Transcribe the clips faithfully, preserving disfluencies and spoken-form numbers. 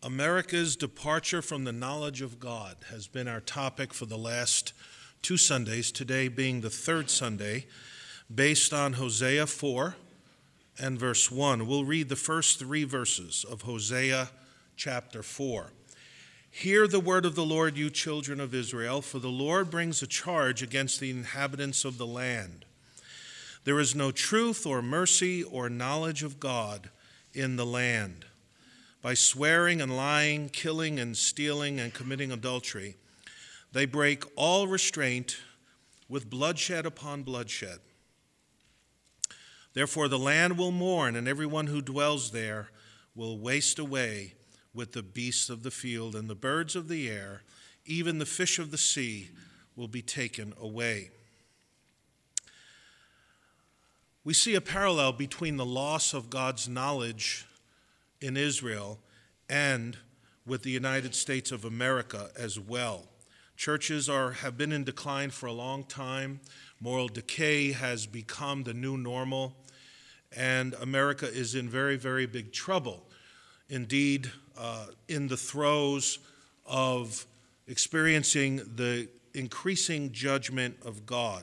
America's departure from the knowledge of God has been our topic for the last two Sundays, today being the third Sunday, based on Hosea four and verse one. We'll read the first three verses of Hosea chapter four. Hear the word of the Lord, you children of Israel, for the Lord brings a charge against the inhabitants of the land. There is no truth or mercy or knowledge of God in the land. By swearing and lying, killing and stealing and committing adultery, they break all restraint with bloodshed upon bloodshed. Therefore the land will mourn, and everyone who dwells there will waste away with the beasts of the field and the birds of the air. Even the fish of the sea will be taken away. We see a parallel between the loss of God's knowledge in Israel and with the United States of America as well. Churches are have been in decline for a long time. Moral decay has become the new normal, and America is in very, very big trouble. Indeed, uh, in the throes of experiencing the increasing judgment of God.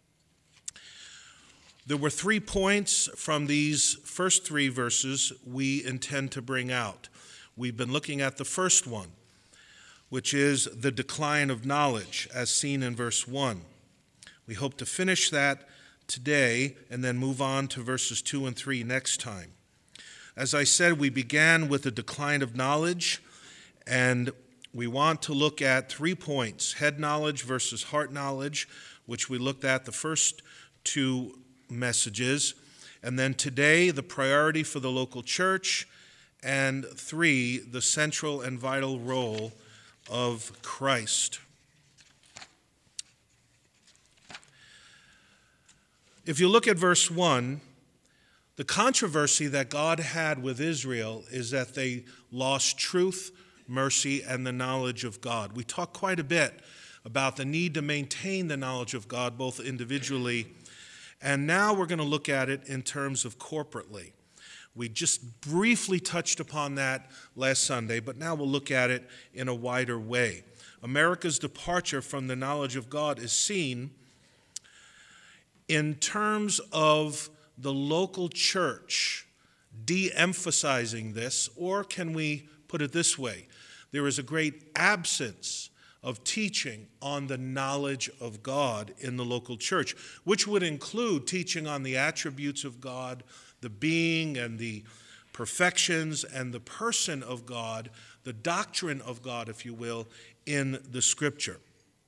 There were three points from these first three verses we intend to bring out. We've been looking at the first one, which is the decline of knowledge, as seen in verse one. We hope to finish that today and then move on to verses two and three next time. As I said, we began with the decline of knowledge, and we want to look at three points: head knowledge versus heart knowledge, which we looked at the first two messages, and then today the priority for the local church, and three, the central and vital role of Christ. If you look at verse one, the controversy that God had with Israel is that they lost truth, mercy, and the knowledge of God. We talked quite a bit about the need to maintain the knowledge of God both individually, and now we're going to look at it in terms of corporately. We just briefly touched upon that last Sunday, but now we'll look at it in a wider way. America's departure from the knowledge of God is seen in terms of the local church de-emphasizing this, or can we put it this way? There is a great absence of teaching on the knowledge of God in the local church, which would include teaching on the attributes of God, the being and the perfections and the person of God, the doctrine of God, if you will, in the Scripture.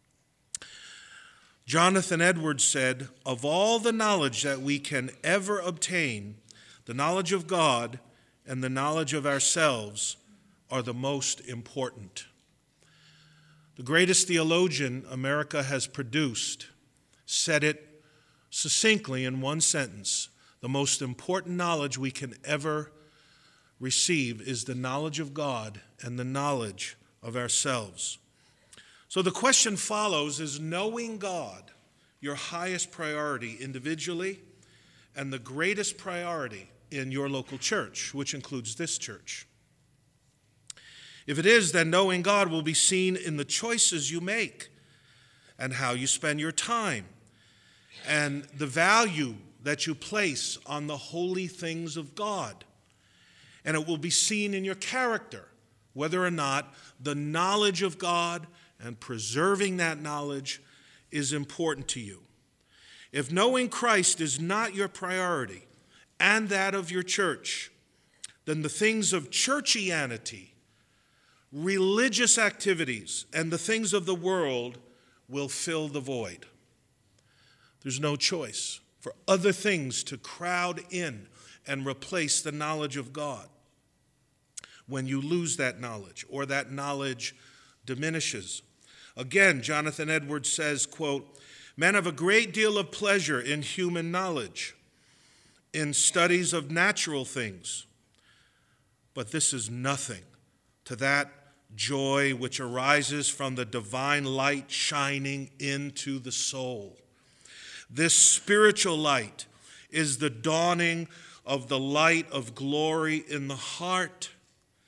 Jonathan Edwards said, "Of all the knowledge that we can ever obtain, the knowledge of God and the knowledge of ourselves are the most important." The greatest theologian America has produced said it succinctly in one sentence: the most important knowledge we can ever receive is the knowledge of God and the knowledge of ourselves. So the question follows, is knowing God your highest priority individually and the greatest priority in your local church, which includes this church? If it is, then knowing God will be seen in the choices you make and how you spend your time and the value that you place on the holy things of God. And it will be seen in your character, whether or not the knowledge of God and preserving that knowledge is important to you. If knowing Christ is not your priority and that of your church, then the things of churchianity, religious activities, and the things of the world will fill the void. There's no choice for other things to crowd in and replace the knowledge of God. When you lose that knowledge or that knowledge diminishes. Again, Jonathan Edwards says, quote, "Men have a great deal of pleasure in human knowledge, in studies of natural things, but this is nothing to that joy which arises from the divine light shining into the soul. This spiritual light is the dawning of the light of glory in the heart.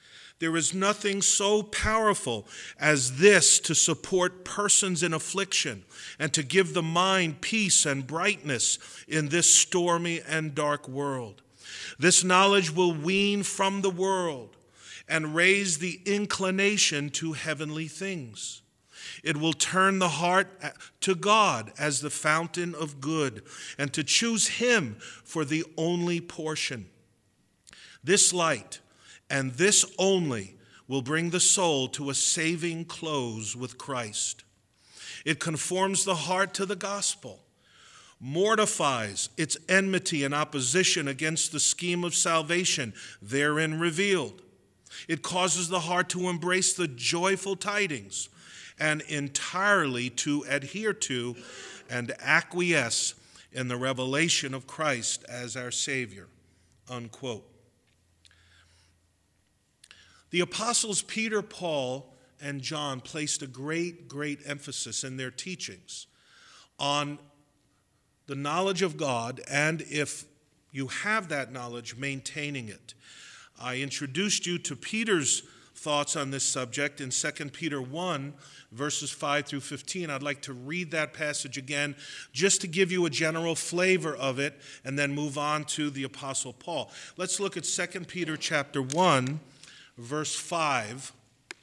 There is nothing so powerful as this to support persons in affliction and to give the mind peace and brightness in this stormy and dark world. This knowledge will wean from the world and raise the inclination to heavenly things. It will turn the heart to God as the fountain of good and to choose Him for the only portion. This light and this only will bring the soul to a saving close with Christ. It conforms the heart to the gospel, mortifies its enmity and opposition against the scheme of salvation therein revealed. It causes the heart to embrace the joyful tidings and entirely to adhere to and acquiesce in the revelation of Christ as our Savior." Unquote. The apostles Peter, Paul, and John placed a great, great emphasis in their teachings on the knowledge of God, and if you have that knowledge, maintaining it. I introduced you to Peter's thoughts on this subject in Second Peter one, verses five through fifteen. I'd like to read that passage again just to give you a general flavor of it and then move on to the Apostle Paul. Let's look at Second Peter chapter one, verse five.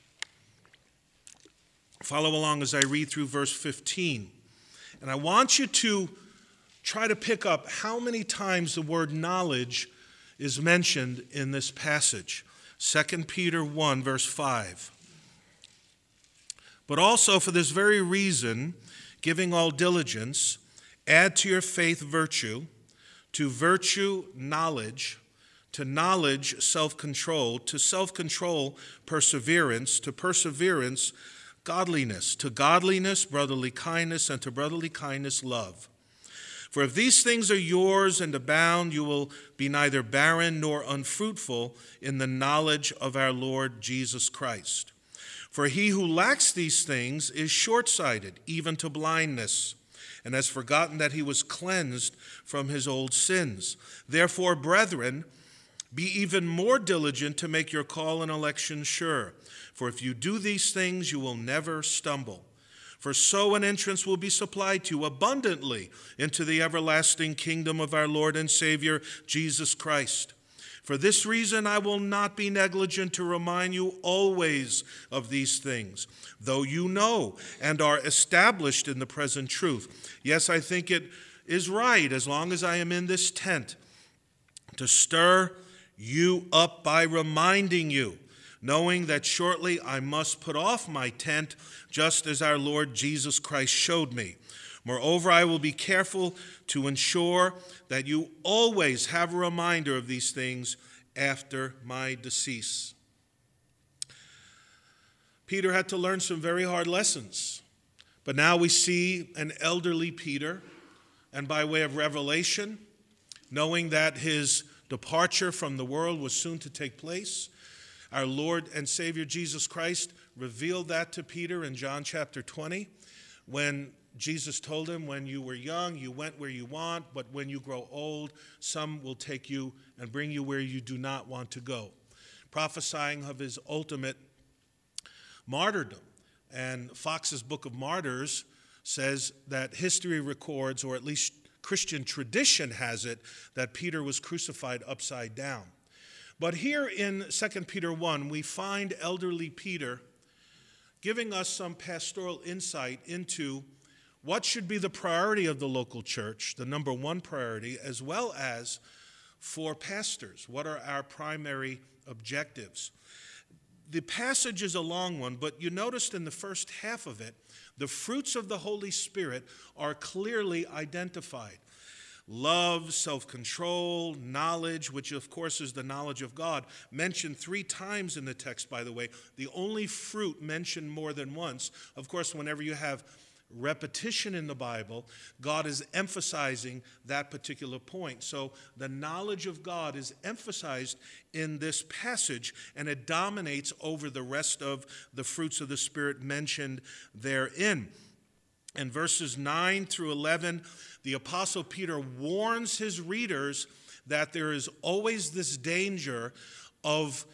Follow along as I read through verse fifteen. And I want you to try to pick up how many times the word knowledge is mentioned in this passage. Second Peter one, verse five. "But also for this very reason, giving all diligence, add to your faith virtue, to virtue knowledge, to knowledge self-control, to self-control perseverance, to perseverance godliness, to godliness brotherly kindness, and to brotherly kindness love. For if these things are yours and abound, you will be neither barren nor unfruitful in the knowledge of our Lord Jesus Christ. For he who lacks these things is short-sighted, even to blindness, and has forgotten that he was cleansed from his old sins. Therefore, brethren, be even more diligent to make your call and election sure. For if you do these things, you will never stumble. For so an entrance will be supplied to you abundantly into the everlasting kingdom of our Lord and Savior, Jesus Christ. For this reason, I will not be negligent to remind you always of these things, though you know and are established in the present truth. Yes, I think it is right, as long as I am in this tent, to stir you up by reminding you, knowing that shortly I must put off my tent, just as our Lord Jesus Christ showed me. Moreover, I will be careful to ensure that you always have a reminder of these things after my decease." Peter had to learn some very hard lessons, but now we see an elderly Peter, and by way of revelation, knowing that his departure from the world was soon to take place, our Lord and Savior Jesus Christ revealed that to Peter in John chapter twenty, when Jesus told him, when you were young, you went where you want, but when you grow old, some will take you and bring you where you do not want to go, prophesying of his ultimate martyrdom. And Fox's Book of Martyrs says that history records, or at least Christian tradition has it, that Peter was crucified upside down. But here in Second Peter one, we find elderly Peter giving us some pastoral insight into what should be the priority of the local church, the number one priority, as well as for pastors. What are our primary objectives? The passage is a long one, but you noticed in the first half of it, the fruits of the Holy Spirit are clearly identified. Love, self-control, knowledge, which of course is the knowledge of God, mentioned three times in the text, by the way. The only fruit mentioned more than once. Of course, whenever you have repetition in the Bible, God is emphasizing that particular point. So the knowledge of God is emphasized in this passage, and it dominates over the rest of the fruits of the Spirit mentioned therein. In verses nine through eleven, the Apostle Peter warns his readers that there is always this danger of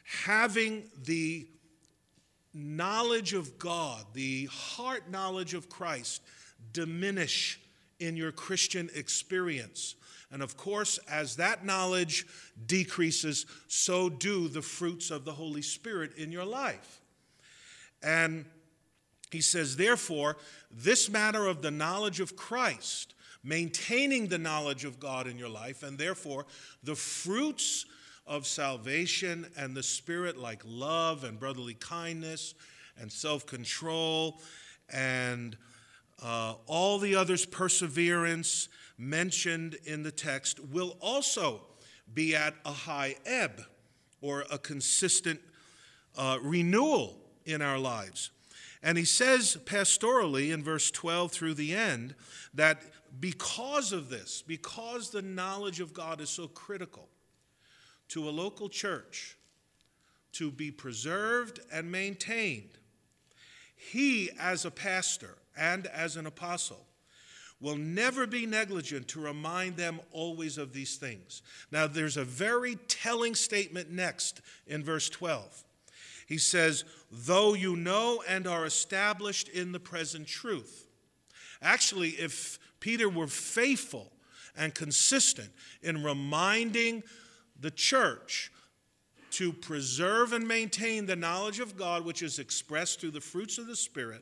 having the knowledge of God, the heart knowledge of Christ, diminish in your Christian experience. And of course, as that knowledge decreases, so do the fruits of the Holy Spirit in your life. And he says, therefore, this matter of the knowledge of Christ, maintaining the knowledge of God in your life, and therefore the fruits of salvation and the Spirit, like love and brotherly kindness and self-control and uh, all the others, perseverance mentioned in the text, will also be at a high ebb or a consistent uh, renewal in our lives. And he says pastorally in verse twelve through the end that because of this, because the knowledge of God is so critical to a local church to be preserved and maintained, he as a pastor and as an apostle will never be negligent to remind them always of these things. Now there's a very telling statement next in verse twelve. He says, though you know and are established in the present truth. Actually, if Peter were faithful and consistent in reminding the church to preserve and maintain the knowledge of God, which is expressed through the fruits of the Spirit,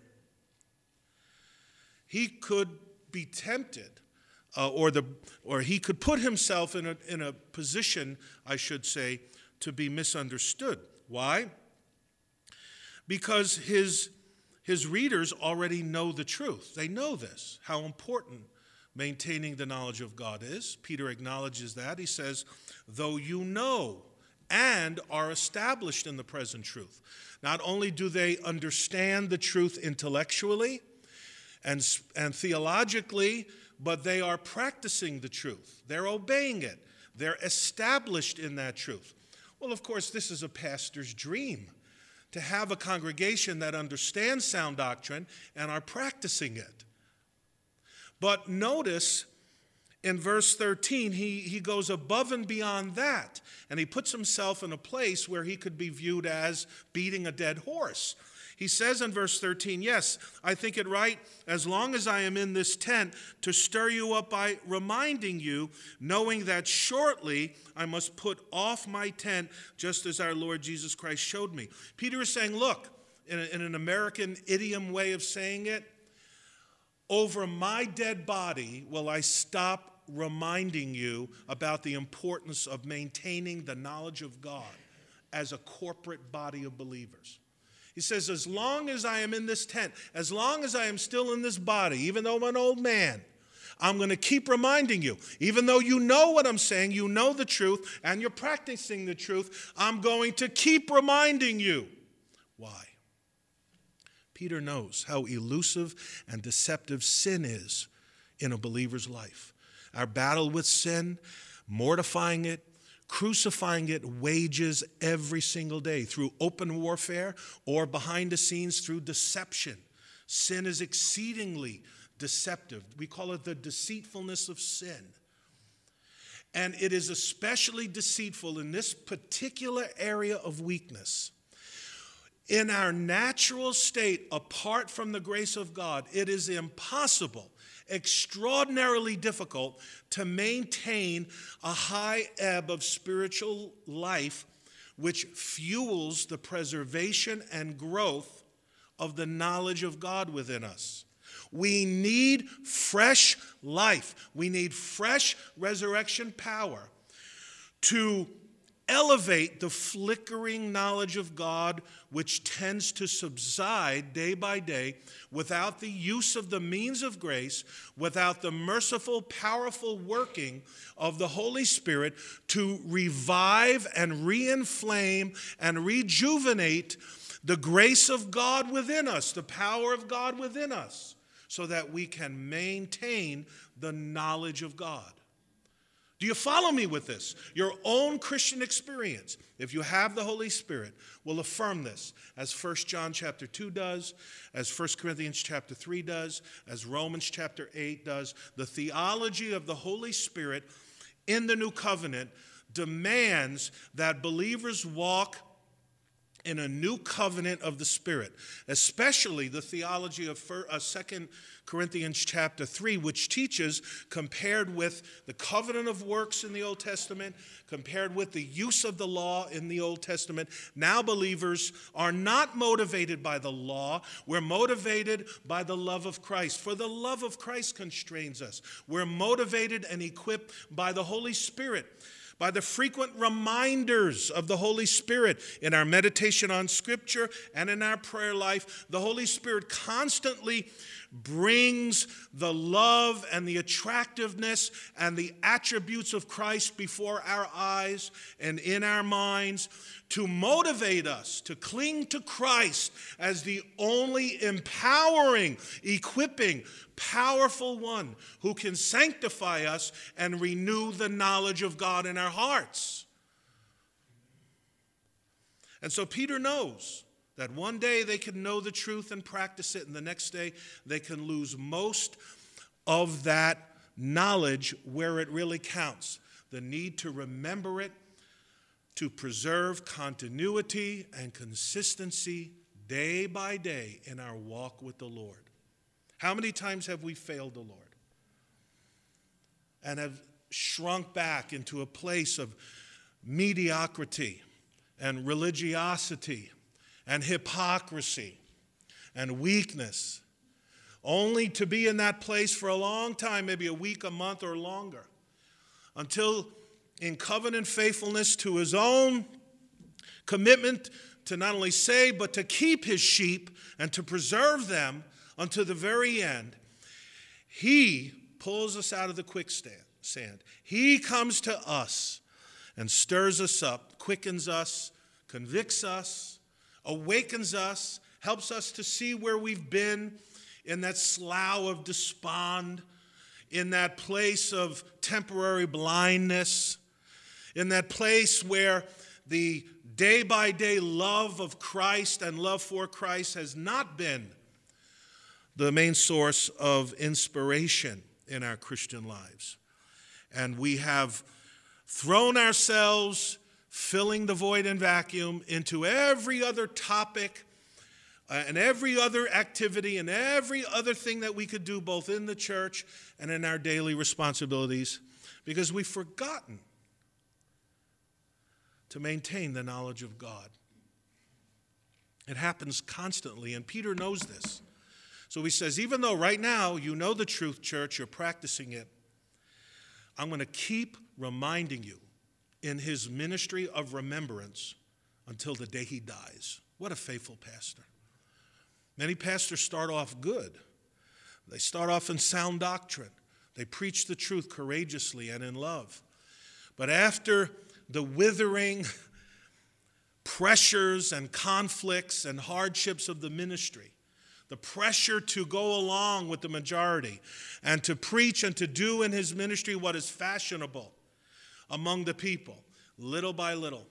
he could be tempted, uh, or the or he could put himself in a in a position, I should say, to be misunderstood. Why? Because his his readers already know the truth. They know this, how important maintaining the knowledge of God is. Peter acknowledges that. He says, though you know and are established in the present truth. Not only do they understand the truth intellectually and, and theologically, but they are practicing the truth. They're obeying it. They're established in that truth. Well, of course, this is a pastor's dream, to have a congregation that understands sound doctrine and are practicing it. But notice in verse thirteen, he, he goes above and beyond that, and he puts himself in a place where he could be viewed as beating a dead horse. He says in verse thirteen, yes, I think it right, as long as I am in this tent, to stir you up by reminding you, knowing that shortly I must put off my tent, just as our Lord Jesus Christ showed me. Peter is saying, look, in, a, in an American idiom way of saying it, over my dead body will I stop reminding you about the importance of maintaining the knowledge of God as a corporate body of believers. He says, as long as I am in this tent, as long as I am still in this body, even though I'm an old man, I'm going to keep reminding you. Even though you know what I'm saying, you know the truth, and you're practicing the truth, I'm going to keep reminding you. Why? Peter knows how elusive and deceptive sin is in a believer's life. Our battle with sin, mortifying it, crucifying it, wages every single day through open warfare or behind the scenes through deception. Sin is exceedingly deceptive. We call it the deceitfulness of sin. And it is especially deceitful in this particular area of weakness. In our natural state, apart from the grace of God, it is impossible, extraordinarily difficult to maintain a high ebb of spiritual life which fuels the preservation and growth of the knowledge of God within us. We need fresh life. We need fresh resurrection power to elevate the flickering knowledge of God which tends to subside day by day without the use of the means of grace, without the merciful, powerful working of the Holy Spirit to revive and re-inflame and rejuvenate the grace of God within us, the power of God within us, so that we can maintain the knowledge of God. Do you follow me with this? Your own Christian experience, if you have the Holy Spirit, will affirm this, as First John chapter two does, as First Corinthians chapter three does, as Romans chapter eight does. The theology of the Holy Spirit in the new covenant demands that believers walk in a new covenant of the Spirit, especially the theology of Second Corinthians chapter three, which teaches, compared with the covenant of works in the Old Testament, compared with the use of the law in the Old Testament, now believers are not motivated by the law. We're motivated by the love of Christ. For the love of Christ constrains us. We're motivated and equipped by the Holy Spirit, by the frequent reminders of the Holy Spirit in our meditation on Scripture and in our prayer life. The Holy Spirit constantly brings the love and the attractiveness and the attributes of Christ before our eyes and in our minds to motivate us to cling to Christ as the only empowering, equipping, powerful one who can sanctify us and renew the knowledge of God in our hearts. And so Peter knows that one day they can know the truth and practice it, and the next day they can lose most of that knowledge where it really counts. The need to remember it, to preserve continuity and consistency day by day in our walk with the Lord. How many times have we failed the Lord and have shrunk back into a place of mediocrity and religiosity and hypocrisy and weakness, only to be in that place for a long time, maybe a week, a month, or longer, until in covenant faithfulness to his own commitment to not only save, but to keep his sheep and to preserve them unto the very end, he pulls us out of the quicksand. He comes to us and stirs us up, quickens us, convicts us, awakens us, helps us to see where we've been in that slough of despond, in that place of temporary blindness, in that place where the day-by-day love of Christ and love for Christ has not been the main source of inspiration in our Christian lives. And we have thrown ourselves, filling the void and vacuum, into every other topic uh, and every other activity and every other thing that we could do both in the church and in our daily responsibilities, because we've forgotten to maintain the knowledge of God. It happens constantly, and Peter knows this. So he says, even though right now you know the truth, church, you're practicing it, I'm going to keep reminding you in his ministry of remembrance until the day he dies. What a faithful pastor. Many pastors start off good. They start off in sound doctrine. They preach the truth courageously and in love. But after the withering pressures and conflicts and hardships of the ministry, the pressure to go along with the majority and to preach and to do in his ministry what is fashionable among the people, little by little,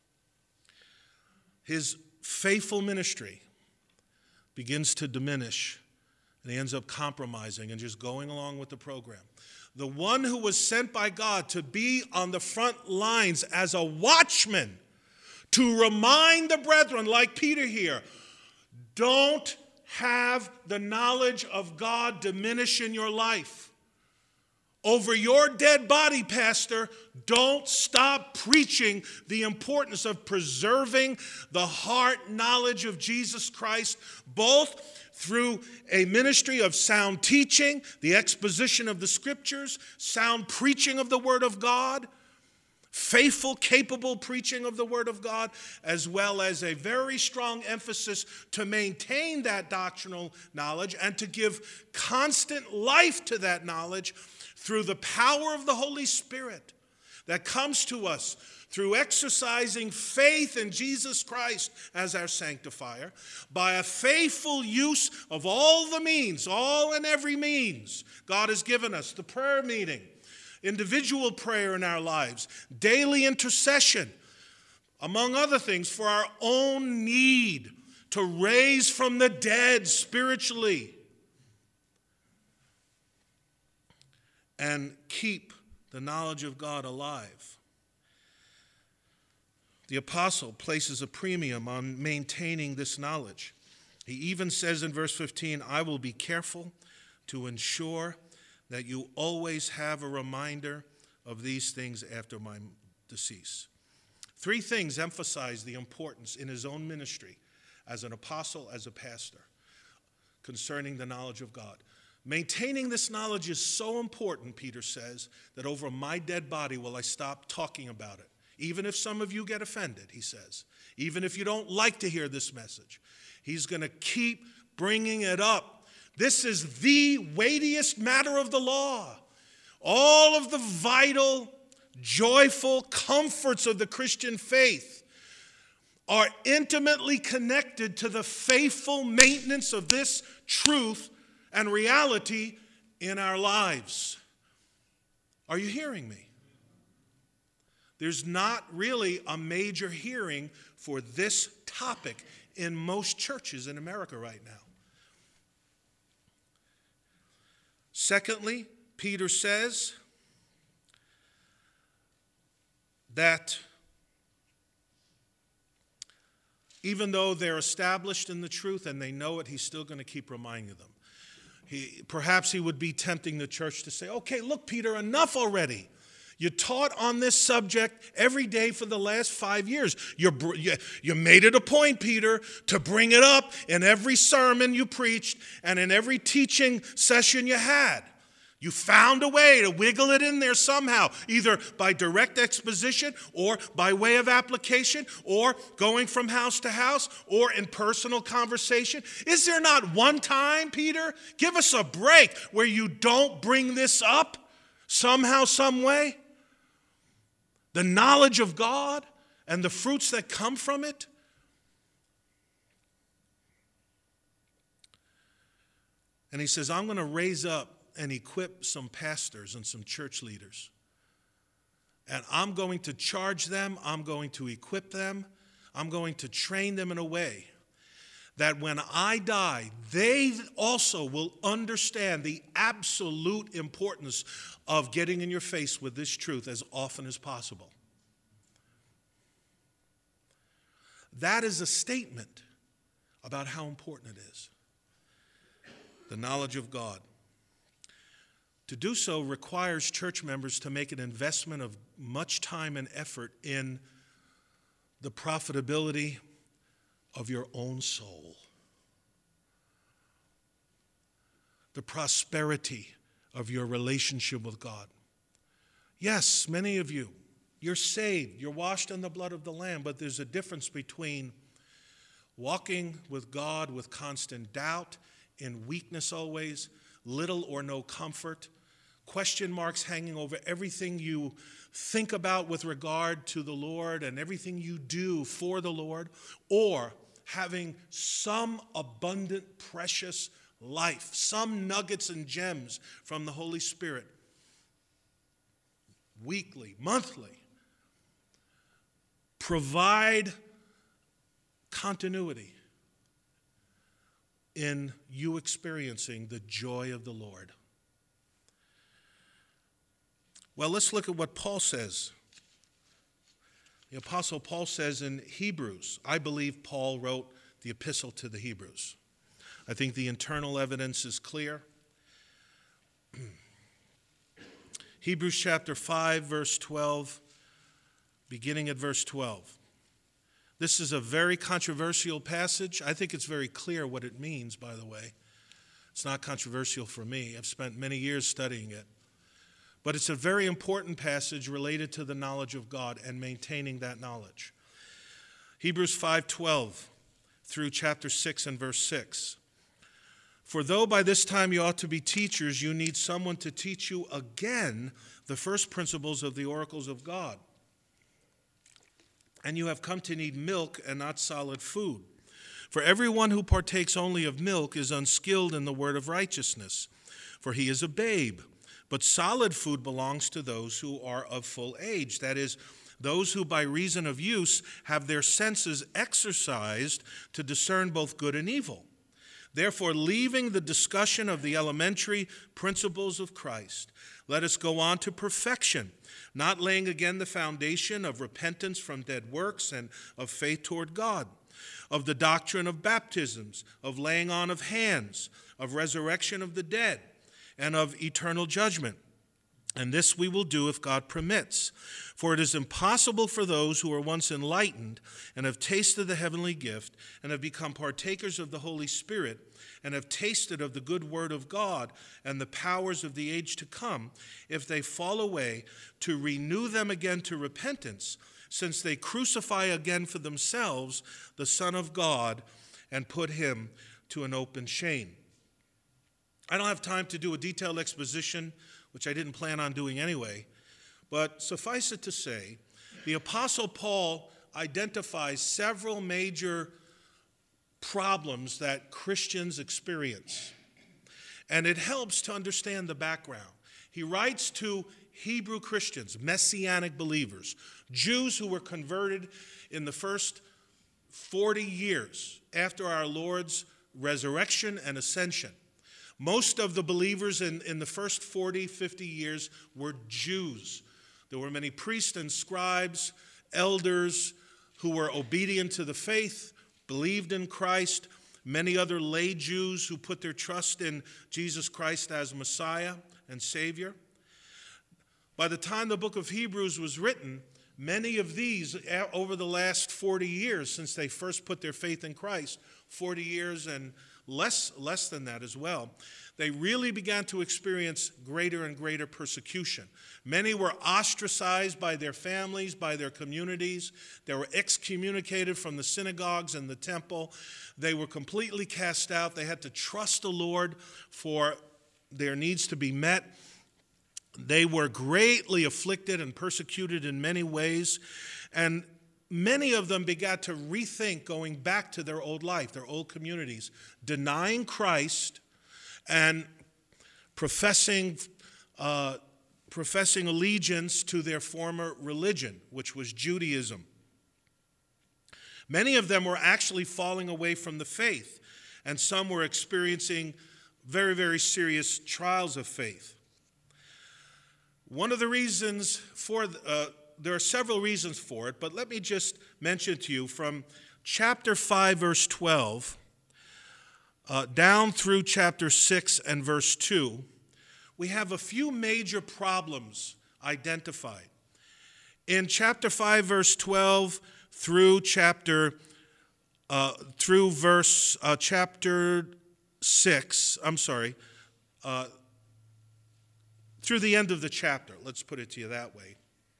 his faithful ministry begins to diminish, and he ends up compromising and just going along with the program. The one who was sent by God to be on the front lines as a watchman, to remind the brethren, like Peter here, don't have the knowledge of God diminish in your life. Over your dead body, pastor, don't stop preaching the importance of preserving the heart knowledge of Jesus Christ, both through a ministry of sound teaching, the exposition of the Scriptures, sound preaching of the Word of God, faithful, capable preaching of the Word of God, as well as a very strong emphasis to maintain that doctrinal knowledge and to give constant life to that knowledge through the power of the Holy Spirit that comes to us through exercising faith in Jesus Christ as our sanctifier, by a faithful use of all the means, all and every means God has given us, the prayer meeting, individual prayer in our lives, daily intercession, among other things, for our own need to raise from the dead spiritually and keep the knowledge of God alive. The apostle places a premium on maintaining this knowledge. He even says in verse fifteen, I will be careful to ensure that you always have a reminder of these things after my decease. Three things emphasize the importance in his own ministry as an apostle, as a pastor, concerning the knowledge of God. Maintaining this knowledge is so important, Peter says, that over my dead body will I stop talking about it. Even if some of you get offended, he says. Even if you don't like to hear this message. He's going to keep bringing it up. This is the weightiest matter of the law. All of the vital, joyful comforts of the Christian faith are intimately connected to the faithful maintenance of this truth and reality in our lives. Are you hearing me? There's not really a major hearing for this topic in most churches in America right now. Secondly, Peter says that even though they're established in the truth and they know it, he's still going to keep reminding them. He, perhaps he would be tempting the church to say, okay, look, Peter, enough already. You taught on this subject every day for the last five years. You're, you, you made it a point, Peter, to bring it up in every sermon you preached and in every teaching session you had. You found a way to wiggle it in there somehow, either by direct exposition or by way of application or going from house to house or in personal conversation. Is there not one time, Peter, give us a break, where you don't bring this up somehow, some way? The knowledge of God and the fruits that come from it. And he says, I'm going to raise up and equip some pastors and some church leaders. And I'm going to charge them, I'm going to equip them, I'm going to train them in a way that when I die, they also will understand the absolute importance of getting in your face with this truth as often as possible. That is a statement about how important it is. The knowledge of God. To do so requires church members to make an investment of much time and effort in the profitability of your own soul, the prosperity of your relationship with God. Yes, many of you, you're saved, you're washed in the blood of the Lamb, but there's a difference between walking with God with constant doubt, in weakness always, little or no comfort, question marks hanging over everything you think about with regard to the Lord and everything you do for the Lord, or having some abundant, precious life, some nuggets and gems from the Holy Spirit, weekly, monthly, provide continuity in you experiencing the joy of the Lord. Well, let's look at what Paul says. The Apostle Paul says in Hebrews, I believe Paul wrote the epistle to the Hebrews. I think the internal evidence is clear. Hebrews chapter five, verse twelve, beginning at verse twelve. This is a very controversial passage. I think it's very clear what it means, by the way. It's not controversial for me. I've spent many years studying it. But it's a very important passage related to the knowledge of God and maintaining that knowledge. Hebrews five twelve through chapter six and verse six. For though by this time you ought to be teachers, you need someone to teach you again the first principles of the oracles of God. And you have come to need milk and not solid food. For everyone who partakes only of milk is unskilled in the word of righteousness, for he is a babe. But solid food belongs to those who are of full age, that is, those who by reason of use have their senses exercised to discern both good and evil. Therefore, leaving the discussion of the elementary principles of Christ, let us go on to perfection, not laying again the foundation of repentance from dead works and of faith toward God, of the doctrine of baptisms, of laying on of hands, of resurrection of the dead, and of eternal judgment. And this we will do if God permits. For it is impossible for those who were once enlightened and have tasted the heavenly gift and have become partakers of the Holy Spirit and have tasted of the good word of God and the powers of the age to come, if they fall away, to renew them again to repentance, since they crucify again for themselves the Son of God and put him to an open shame. I don't have time to do a detailed exposition, which I didn't plan on doing anyway, but suffice it to say, the Apostle Paul identifies several major problems that Christians experience, and it helps to understand the background. He writes to Hebrew Christians, Messianic believers, Jews who were converted in the first forty years after our Lord's resurrection and ascension. Most of the believers in, in the first forty, fifty years were Jews. There were many priests and scribes, elders who were obedient to the faith, believed in Christ, many other lay Jews who put their trust in Jesus Christ as Messiah and Savior. By the time the book of Hebrews was written, many of these, over the last forty years since they first put their faith in Christ, forty years and less, less than that as well, they really began to experience greater and greater persecution. Many were ostracized by their families, by their communities. They were excommunicated from the synagogues and the temple. They were completely cast out. They had to trust the Lord for their needs to be met. They were greatly afflicted and persecuted in many ways, and many of them began to rethink going back to their old life, their old communities, denying Christ and professing, uh, professing allegiance to their former religion, which was Judaism. Many of them were actually falling away from the faith, and some were experiencing very, very serious trials of faith. One of the reasons for, uh, there are several reasons for it, but let me just mention to you from chapter five, verse twelve, uh, down through chapter six and verse two, we have a few major problems identified. In chapter five, verse twelve through chapter, uh, through verse, uh, chapter six, I'm sorry, uh, through the end of the chapter, let's put it to you that way.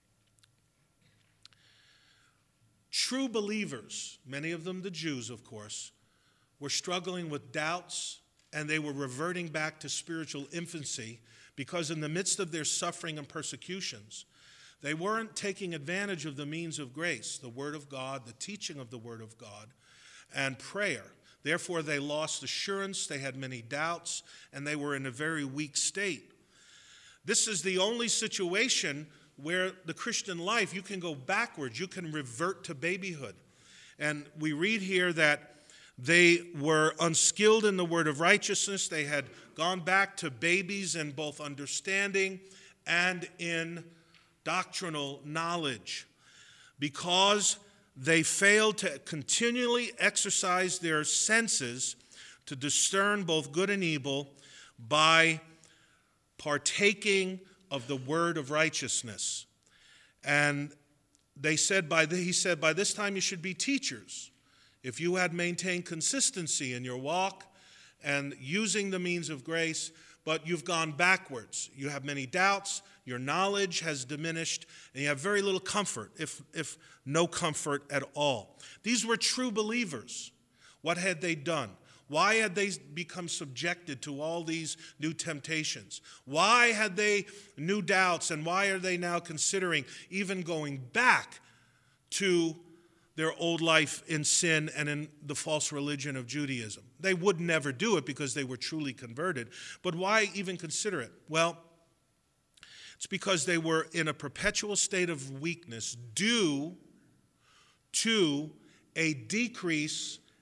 True believers, many of them the Jews, of course, were struggling with doubts, and they were reverting back to spiritual infancy because in the midst of their suffering and persecutions, they weren't taking advantage of the means of grace, the Word of God, the teaching of the Word of God, and prayer. Therefore, they lost assurance, they had many doubts, and they were in a very weak state. This is the only situation where the Christian life, you can go backwards, you can revert to babyhood. And we read here that they were unskilled in the word of righteousness. They had gone back to babies in both understanding and in doctrinal knowledge, because they failed to continually exercise their senses to discern both good and evil by partaking of the word of righteousness. And they said by the, he said, by this time you should be teachers. If you had maintained consistency in your walk and using the means of grace, but you've gone backwards. You have many doubts, your knowledge has diminished, and you have very little comfort, if, if no comfort at all. These were true believers. What had they done? Why had they become subjected to all these new temptations? Why had they new doubts, and why are they now considering even going back to their old life in sin and in the false religion of Judaism? They would never do it because they were truly converted. But why even consider it? Well, it's because they were in a perpetual state of weakness due to a decrease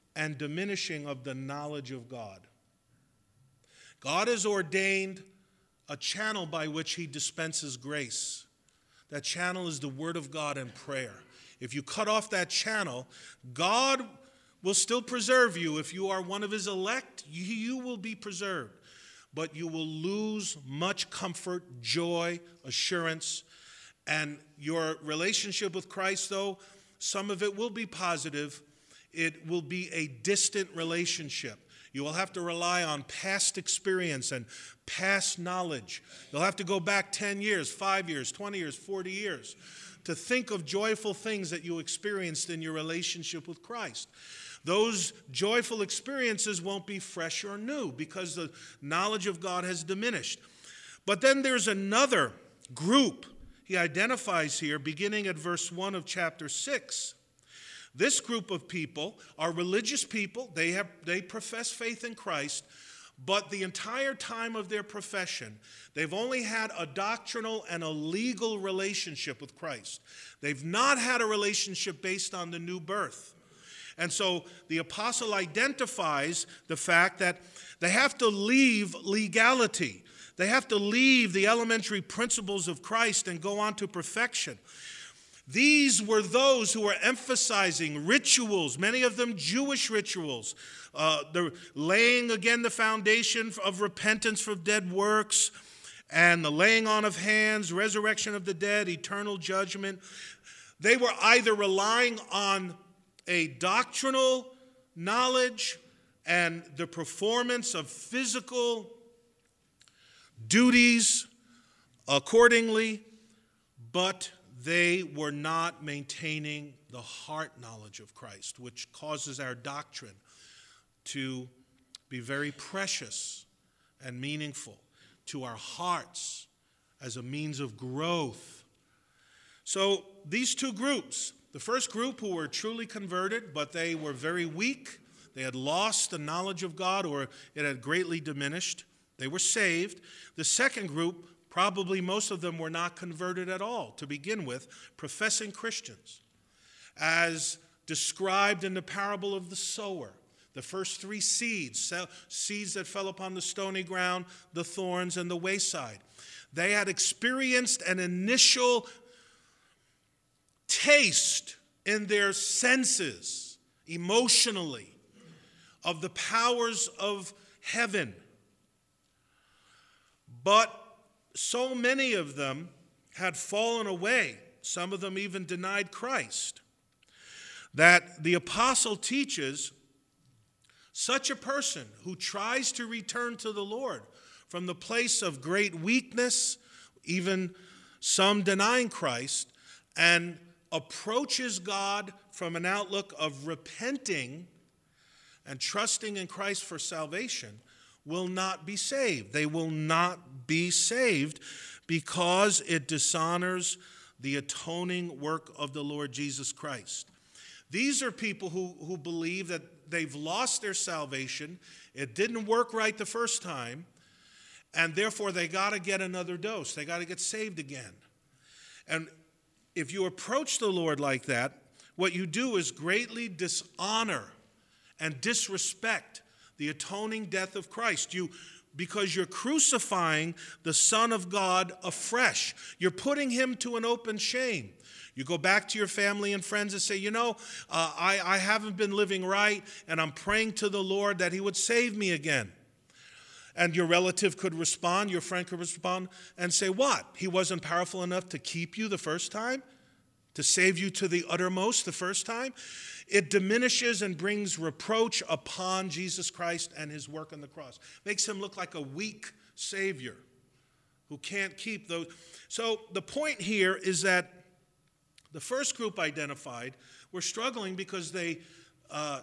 and diminishing of the knowledge of God. God has ordained a channel by which he dispenses grace. That channel is the Word of God and prayer. If you cut off that channel, God will still preserve you. If you are one of his elect, you will be preserved. But you will lose much comfort, joy, assurance. And your relationship with Christ, though, some of it will be positive. It will be a distant relationship. You will have to rely on past experience and past knowledge. You'll have to go back ten years, five years, twenty years, forty years to think of joyful things that you experienced in your relationship with Christ. Those joyful experiences won't be fresh or new because the knowledge of God has diminished. But then there's another group he identifies here, beginning at verse one of chapter six. This group of people are religious people. They have, they profess faith in Christ, but the entire time of their profession, they've only had a doctrinal and a legal relationship with Christ. They've not had a relationship based on the new birth. And so the apostle identifies the fact that they have to leave legality. They have to leave the elementary principles of Christ and go on to perfection. These were those who were emphasizing rituals, many of them Jewish rituals, uh, the laying again the foundation of repentance for dead works, and the laying on of hands, resurrection of the dead, eternal judgment. They were either relying on a doctrinal knowledge and the performance of physical duties accordingly, but they were not maintaining the heart knowledge of Christ, which causes our doctrine to be very precious and meaningful to our hearts as a means of growth. So these two groups, the first group who were truly converted, but they were very weak, they had lost the knowledge of God or it had greatly diminished, they were saved. The second group, probably most of them were not converted at all to begin with, professing Christians, as described in the parable of the sower. The first three seeds, seeds that fell upon the stony ground, the thorns, and the wayside. They had experienced an initial taste in their senses, emotionally, of the powers of heaven. But so many of them had fallen away. Some of them even denied Christ. That the apostle teaches such a person who tries to return to the Lord from the place of great weakness, even some denying Christ, and approaches God from an outlook of repenting and trusting in Christ for salvation, will not be saved. They will not be saved because it dishonors the atoning work of the Lord Jesus Christ. These are people who, who believe that they've lost their salvation. It didn't work right the first time, and therefore they got to get another dose. They got to get saved again. And if you approach the Lord like that, what you do is greatly dishonor and disrespect the atoning death of Christ. You, because you're crucifying the Son of God afresh. You're putting him to an open shame. You go back to your family and friends and say, you know, uh, I, I haven't been living right, and I'm praying to the Lord that he would save me again. And your relative could respond, your friend could respond and say, what? He wasn't powerful enough to keep you the first time? To save you to the uttermost the first time? It diminishes and brings reproach upon Jesus Christ and his work on the cross. Makes him look like a weak Savior who can't keep those. So the point here is that the first group identified were struggling because they uh,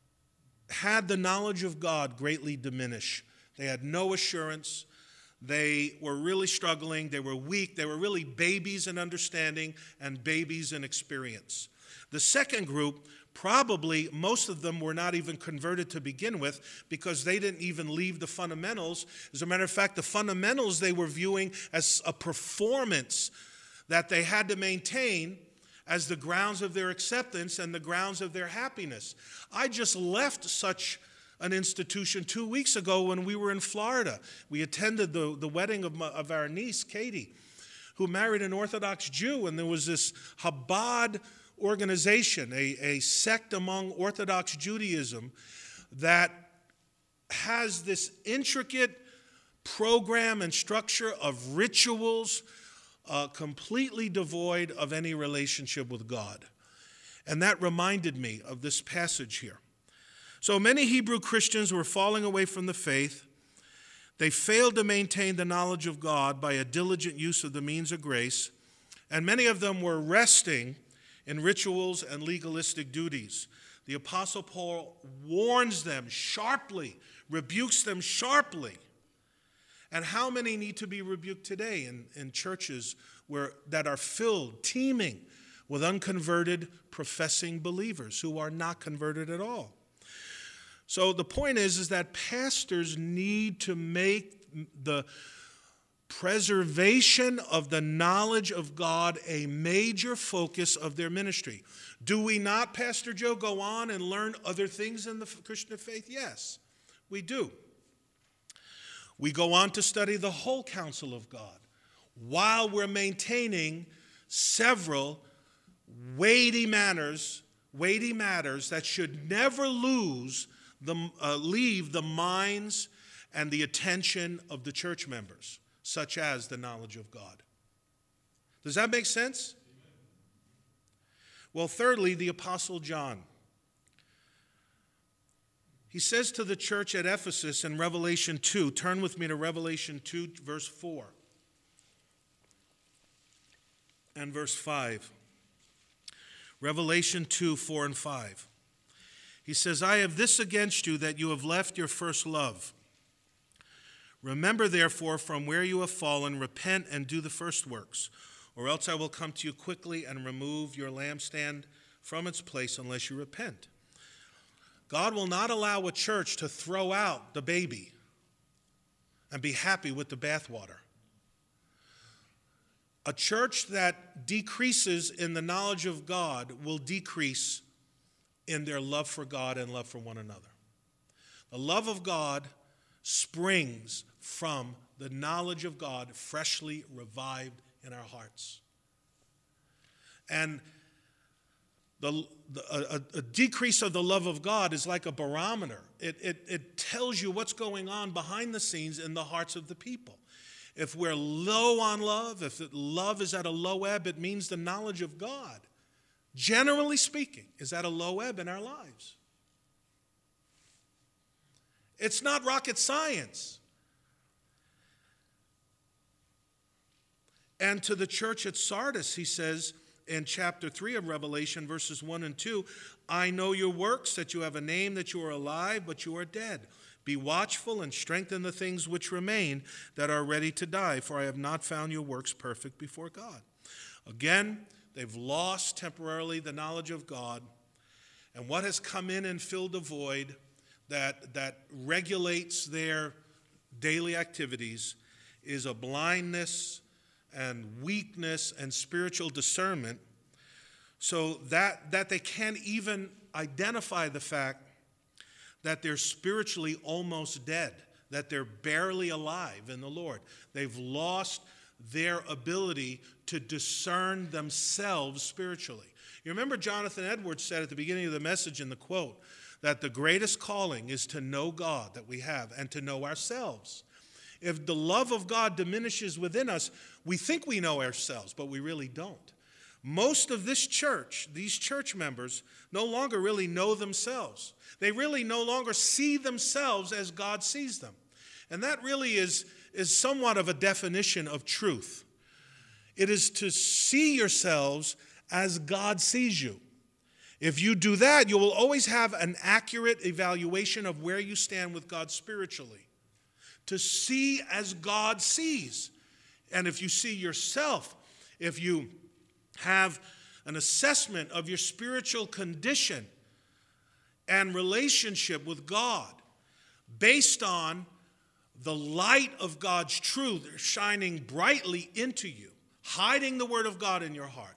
had the knowledge of God greatly diminish. They had no assurance. They were really struggling. They were weak. They were really babies in understanding and babies in experience. The second group, probably most of them were not even converted to begin with because they didn't even leave the fundamentals. As a matter of fact, the fundamentals they were viewing as a performance that they had to maintain as the grounds of their acceptance and the grounds of their happiness. I just left such an institution two weeks ago when we were in Florida. We attended the, the wedding of, my, of our niece, Katie, who married an Orthodox Jew, and there was this Chabad organization, a, a sect among Orthodox Judaism that has this intricate program and structure of rituals uh, completely devoid of any relationship with God. And that reminded me of this passage here. So many Hebrew Christians were falling away from the faith. They failed to maintain the knowledge of God by a diligent use of the means of grace, and many of them were resting in rituals and legalistic duties. The Apostle Paul warns them sharply, rebukes them sharply. And how many need to be rebuked today in, in churches where, that are filled, teeming with unconverted professing believers who are not converted at all? So the point is, is that pastors need to make the preservation of the knowledge of God a major focus of their ministry. Do we not, Pastor Joe, go on and learn other things in the Christian faith? Yes, we do. We go on to study the whole counsel of God while we're maintaining several weighty matters, weighty matters that should never lose the, uh, leave the minds and the attention of the church members, such as the knowledge of God. Does that make sense? Well, thirdly, the Apostle John. He says to the church at Ephesus in Revelation two, turn with me to Revelation two, verse four and verse five. Revelation two, four and five. He says, I have this against you, that you have left your first love. Remember, therefore, from where you have fallen, repent and do the first works, or else I will come to you quickly and remove your lampstand from its place unless you repent. God will not allow a church to throw out the baby and be happy with the bathwater. A church that decreases in the knowledge of God will decrease in their love for God and love for one another. The love of God springs from the knowledge of God freshly revived in our hearts. And the, the, a, a decrease of the love of God is like a barometer. It, it, it tells you what's going on behind the scenes in the hearts of the people. If we're low on love, if love is at a low ebb, it means the knowledge of God, generally speaking, is at a low ebb in our lives. It's not rocket science. And to the church at Sardis, he says in chapter three of Revelation, verses one and two, I know your works, that you have a name, that you are alive, but you are dead. Be watchful and strengthen the things which remain that are ready to die, for I have not found your works perfect before God. Again, they've lost temporarily the knowledge of God, and what has come in and filled the void that, that regulates their daily activities is a blindness and weakness and spiritual discernment, so that, that they can't even identify the fact that they're spiritually almost dead, that they're barely alive in the Lord. They've lost their ability to discern themselves spiritually. You remember Jonathan Edwards said at the beginning of the message in the quote that the greatest calling is to know God that we have and to know ourselves. If the love of God diminishes within us, we think we know ourselves, but we really don't. Most of this church, these church members, no longer really know themselves. They really no longer see themselves as God sees them. And that really is, is somewhat of a definition of truth. It is to see yourselves as God sees you. If you do that, you will always have an accurate evaluation of where you stand with God spiritually. To see as God sees. And if you see yourself, if you have an assessment of your spiritual condition and relationship with God based on the light of God's truth shining brightly into you, hiding the word of God in your heart,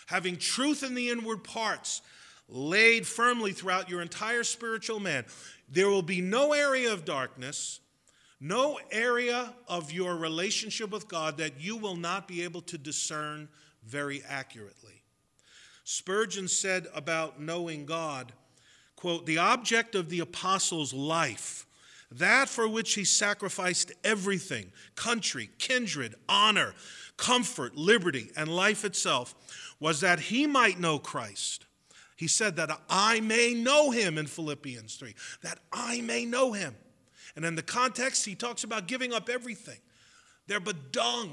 having truth in the inward parts laid firmly throughout your entire spiritual man. There will be no area of darkness, no area of your relationship with God that you will not be able to discern very accurately. Spurgeon said about knowing God, quote, "The object of the apostle's life, that for which he sacrificed everything, country, kindred, honor, comfort, liberty, and life itself, was that he might know Christ." He said that I may know him in Philippians three, that I may know him. And in the context, he talks about giving up everything. They're but dung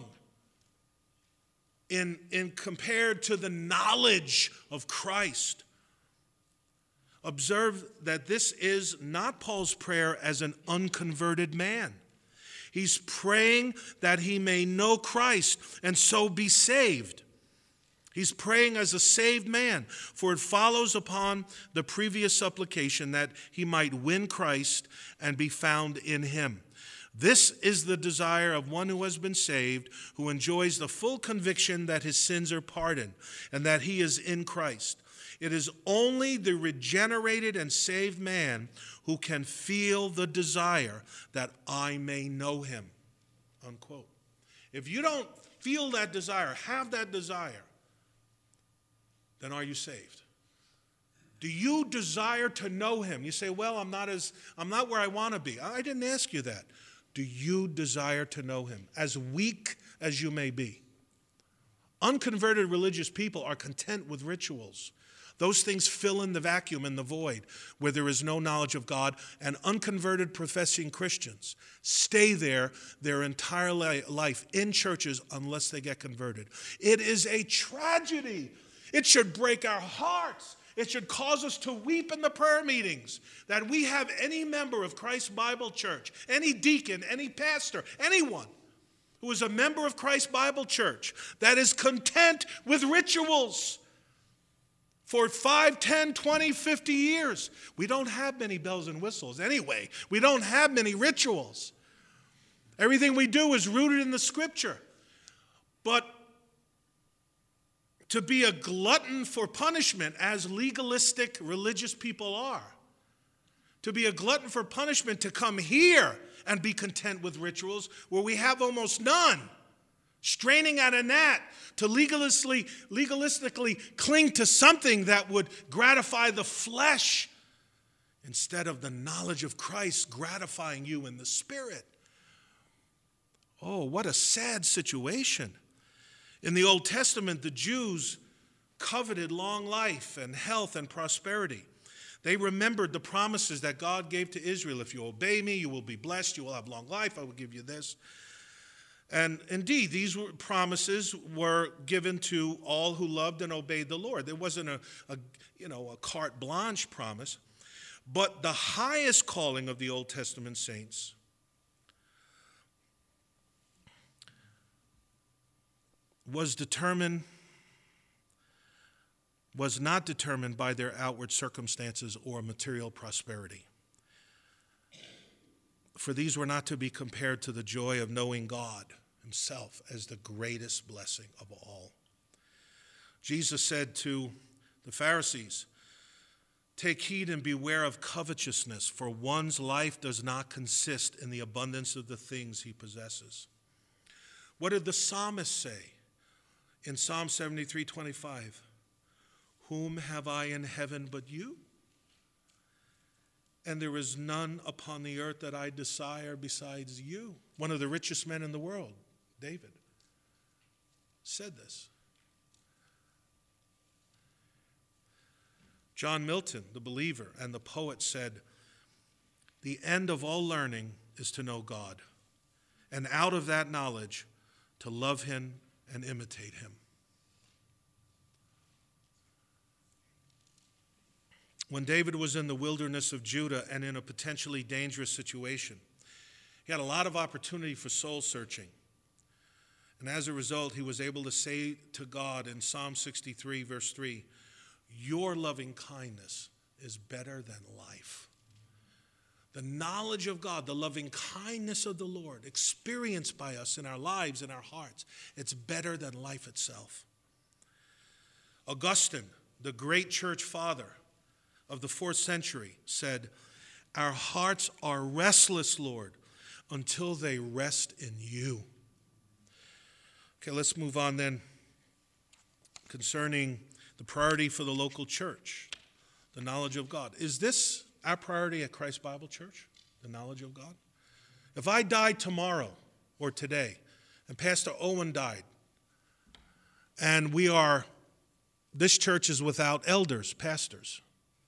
in, in compared to the knowledge of Christ. Observe that this is not Paul's prayer as an unconverted man. He's praying that he may know Christ and so be saved. He's praying as a saved man, for it follows upon the previous supplication that he might win Christ and be found in him. This is the desire of one who has been saved, who enjoys the full conviction that his sins are pardoned and that he is in Christ. It is only the regenerated and saved man who can feel the desire that I may know him, unquote. If you don't feel that desire, have that desire, then are you saved? Do you desire to know him? You say, well, I'm not as I'm not where I want to be. I didn't ask you that. Do you desire to know him, as weak as you may be? Unconverted religious people are content with rituals. Those things fill in the vacuum in the void where there is no knowledge of God, and unconverted professing Christians stay there their entire life in churches unless they get converted. It is a tragedy. It should break our hearts. It should cause us to weep in the prayer meetings that we have any member of Christ Bible Church, any deacon, any pastor, anyone who is a member of Christ Bible Church that is content with rituals for five, ten, twenty, fifty years. We don't have many bells and whistles anyway. We don't have many rituals. Everything we do is rooted in the Scripture. But to be a glutton for punishment, as legalistic religious people are, to be a glutton for punishment, to come here and be content with rituals where we have almost none, straining at a gnat to legalistically, legalistically cling to something that would gratify the flesh instead of the knowledge of Christ gratifying you in the spirit. Oh, what a sad situation. In the Old Testament, the Jews coveted long life and health and prosperity. They remembered the promises that God gave to Israel. If you obey me, you will be blessed. You will have long life. I will give you this. And indeed, these were promises were given to all who loved and obeyed the Lord. There wasn't a, a, you know, a carte blanche promise. But the highest calling of the Old Testament saints was determined, was not determined by their outward circumstances or material prosperity. For these were not to be compared to the joy of knowing God himself as the greatest blessing of all. Jesus said to the Pharisees, "Take heed and beware of covetousness, for one's life does not consist in the abundance of the things he possesses." What did the psalmist say in Psalm seventy-three twenty-five? "Whom have I in heaven but you? And there is none upon the earth that I desire besides you." One of the richest men in the world, David, said this. John Milton, the believer and the poet, said, "The end of all learning is to know God, and out of that knowledge to love him and imitate him." When David was in the wilderness of Judah and in a potentially dangerous situation, he had a lot of opportunity for soul searching. And as a result, he was able to say to God in Psalm sixty-three, verse three, "Your loving kindness is better than life." The knowledge of God, the loving kindness of the Lord, experienced by us in our lives, in our hearts, it's better than life itself. Augustine, the great church father of the fourth century, said, "Our hearts are restless, Lord, until they rest in you." Okay, let's move on then concerning the priority for the local church, the knowledge of God. Is this our priority at Christ Bible Church, the knowledge of God? If I died tomorrow or today, and Pastor Owen died, and we are, this church is without elders, pastors,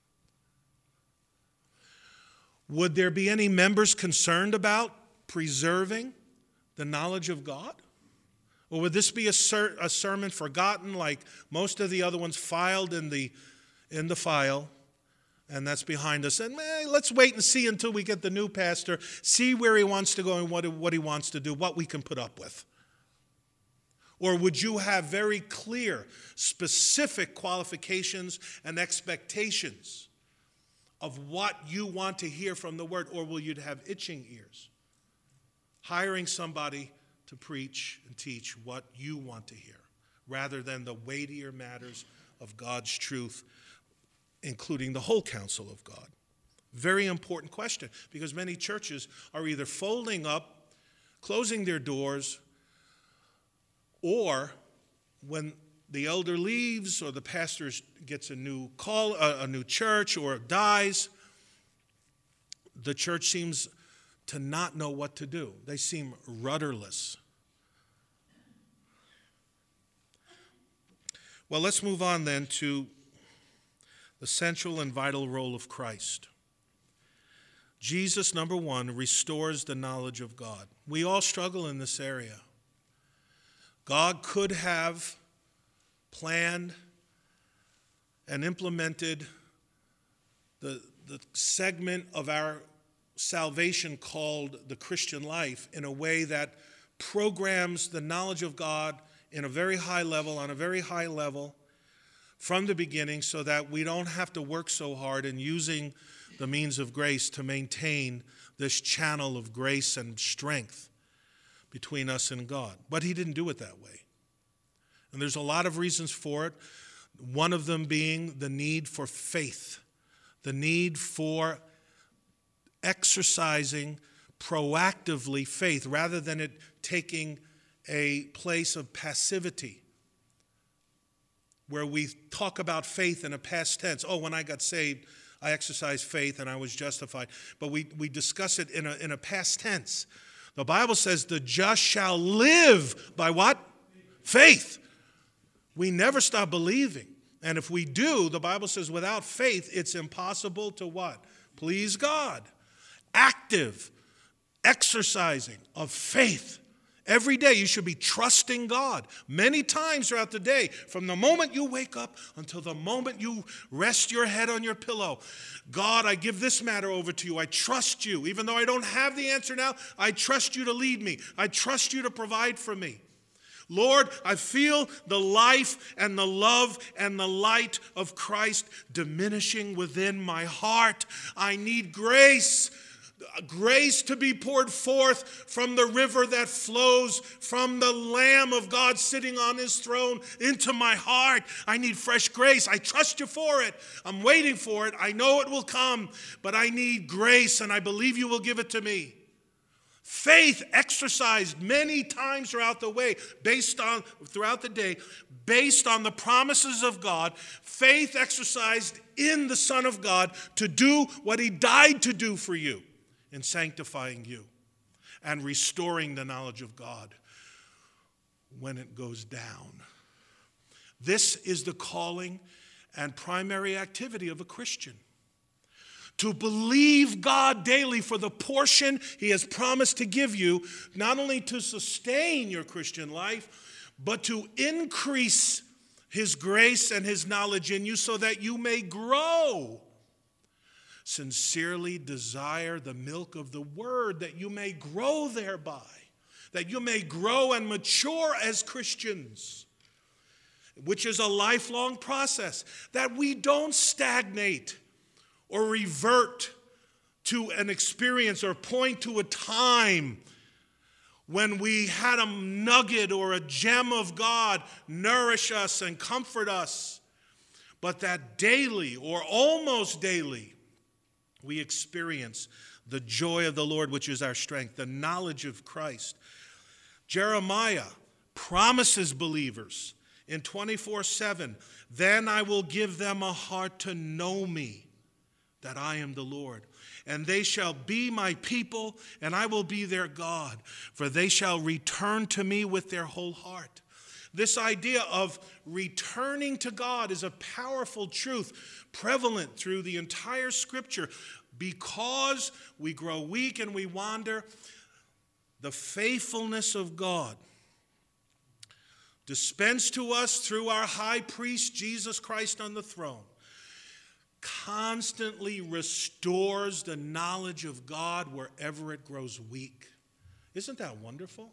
would there be any members concerned about preserving the knowledge of God? Or would this be a, ser- a sermon forgotten like most of the other ones, filed in the, in the file, and that's behind us? And eh, let's wait and see until we get the new pastor, see where he wants to go and what, what he wants to do, what we can put up with. Or would you have very clear, specific qualifications and expectations of what you want to hear from the Word? Or will you have itching ears, hiring somebody to preach and teach what you want to hear, rather than the weightier matters of God's truth, including the whole counsel of God? Very important question, because many churches are either folding up, closing their doors, or when the elder leaves or the pastor gets a new call, a, a new church, or dies, the church seems to not know what to do. They seem rudderless. Well, let's move on then to the central and vital role of Christ. Jesus, number one, restores the knowledge of God. We all struggle in this area. God could have planned and implemented the, the segment of our salvation called the Christian life in a way that programs the knowledge of God in a very high level, on a very high level from the beginning, so that we don't have to work so hard in using the means of grace to maintain this channel of grace and strength between us and God. But he didn't do it that way. And there's a lot of reasons for it. One of them being the need for faith, the need for exercising proactively faith rather than it taking a place of passivity where we talk about faith in a past tense. Oh, when I got saved, I exercised faith and I was justified. But we, we discuss it in a, in a past tense. The Bible says the just shall live by what? Faith. We never stop believing. And if we do, the Bible says without faith, it's impossible to what? Please God. Active exercising of faith. Every day you should be trusting God. Many times throughout the day, from the moment you wake up until the moment you rest your head on your pillow. God, I give this matter over to you. I trust you. Even though I don't have the answer now, I trust you to lead me. I trust you to provide for me. Lord, I feel the life and the love and the light of Christ diminishing within my heart. I need grace. Grace to be poured forth from the river that flows from the Lamb of God sitting on his throne into my heart. I need fresh grace. I trust you for it. I'm waiting for it. I know it will come, but I need grace, and I believe you will give it to me. Faith exercised many times throughout the way, based on throughout the day, based on the promises of God. Faith exercised in the Son of God to do what he died to do for you, in sanctifying you and restoring the knowledge of God when it goes down. This is the calling and primary activity of a Christian. To believe God daily for the portion he has promised to give you, not only to sustain your Christian life, but to increase his grace and his knowledge in you so that you may grow. Sincerely desire the milk of the word, that you may grow thereby, that you may grow and mature as Christians, which is a lifelong process, that we don't stagnate or revert to an experience or point to a time when we had a nugget or a gem of God nourish us and comfort us, but that daily or almost daily we experience the joy of the Lord, which is our strength, the knowledge of Christ. Jeremiah promises believers in twenty-four seven, then I will give them a heart to know me, that I am the Lord. And they shall be my people, and I will be their God, for they shall return to me with their whole heart. This idea of returning to God is a powerful truth prevalent through the entire Scripture. Because we grow weak and we wander, the faithfulness of God dispensed to us through our high priest, Jesus Christ on the throne, constantly restores the knowledge of God wherever it grows weak. Isn't that wonderful?